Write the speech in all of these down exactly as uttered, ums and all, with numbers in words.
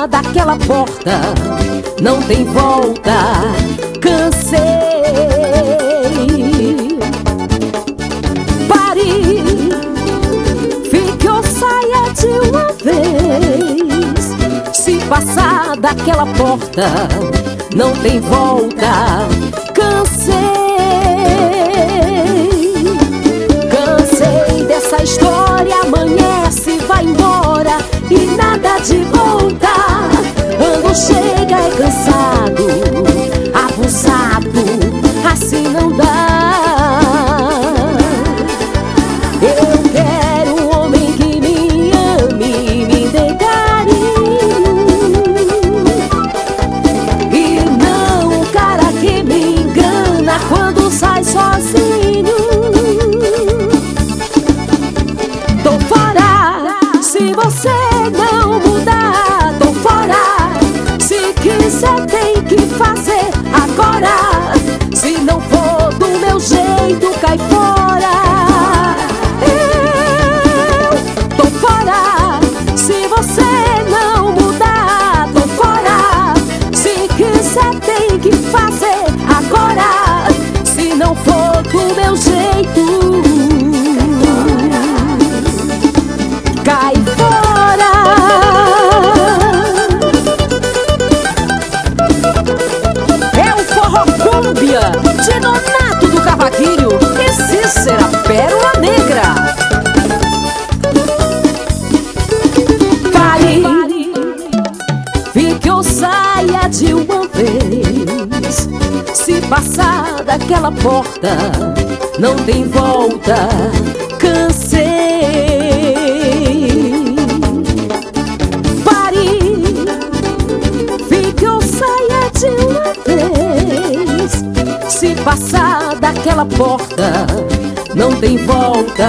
passar daquela porta, não tem volta. Cansei. Pare, fique ou saia de uma vez. Se passar daquela porta, não tem volta. Cansei. Cansei dessa história, amanhece, vai embora e nada de volta. Ando chega é cansado, abusado, assim não dá. Eu quero um homem que me ame, me dê carinho, e não um cara que me engana quando sai sozinho. Tô fora, se você não mudar, tô fora. Se quiser tem que fazer agora, se não for do meu jeito, cai fora. Eu tô fora, se você não mudar, tô fora. Se quiser tem que fazer agora, se não for do meu jeito, cai fora. É o Forró Cúmbia de Nonato do Cavaquinho e Cícera Pérola Negra. Pare, fique ou saia de uma vez. Se passar daquela porta, não tem volta. Cansei. Pare, fique ou saia de uma vez. Se passar daquela porta, não tem volta.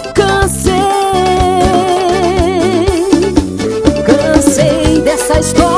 Cansei. Cansei dessa história.